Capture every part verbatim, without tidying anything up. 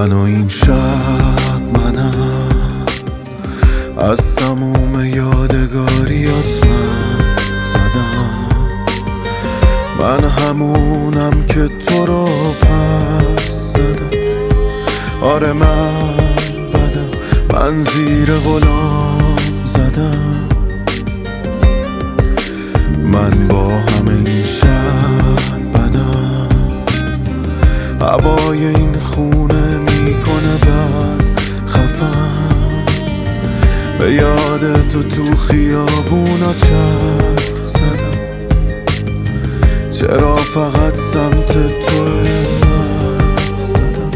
من و این شب منم، از تموم یادگاریات من زدم. من همونم که تو رو پس زدم. آره من بدم، من زیر غلام زدم. من با همه این شهر بدم، هوای این خونه میکنه بد خفم. به یاد تو تو خیابونا چرخ زدم. چرا فقط سمت تو رخ زدم؟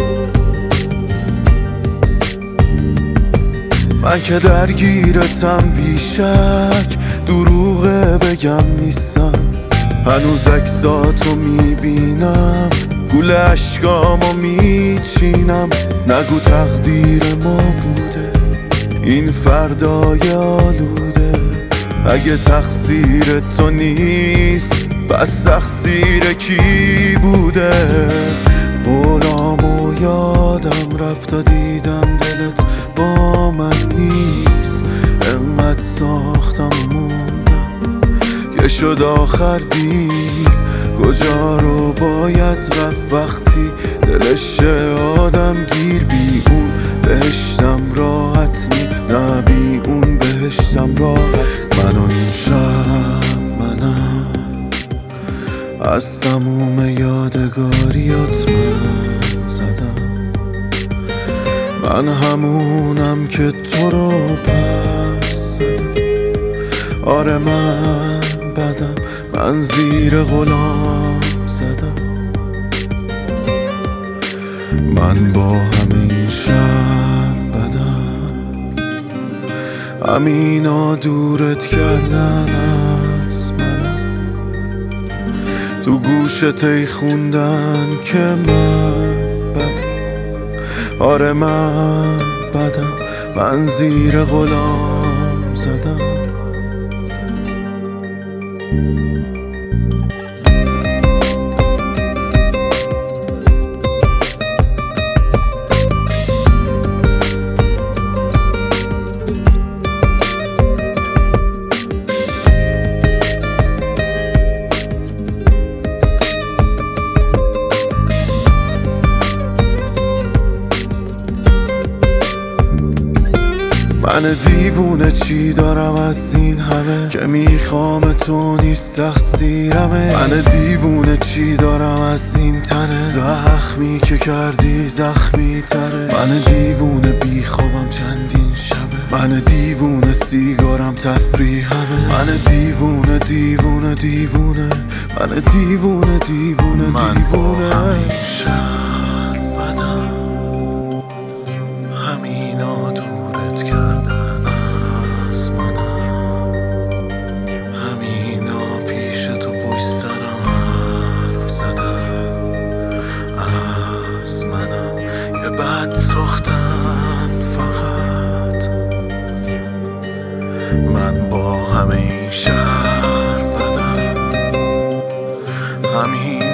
من که درگیرتم بیشک، دروغه بگم نیستم. هنوز عکساتو میبینم، گول اشکامو میچینم. نگو تقدیر ما بوده این فردای آلوده. اگه تقصیر تو نیست پس تقصیر کی بوده؟ بولامو یادم رفت و دیدم دلت با من نیست. انقدر ساختم و موندم که شد آخر دیر. کجا رو باید رفت وقتی دلش آدم گیر؟ بی اون بهشتم راحت نی، نه بی اون بهشتم راحت. من و این شب منم، از تموم یادگاریات من زدم. من همونم که تو رو پس زدم. آره من بدم، من زیر غلام زدم. من با همه این شهر بدم، همینا دورت کردن از منم. تو گوشت ای خوندن که من بدم. آره من بدم، من زیر غلام زدم. من دیوونه چی دارم از این همه که میخوام تو نیست تقصیرمه. من دیوونه چی دارم از این تنه زخمی که کردی زخمی تره. من دیوونه بیخوابم چندین شبه. من دیوونه سیگارم تفریحمه. من دیوونه دیوونه دیوونه من دیوونه دیوونه دیوونه. من بدم، همینا دورت کردن از منم. همینا پیش تو پشت سرم حرف زدن از منم. یه بد ساختن فقط. من با همه این شهر بدم، همین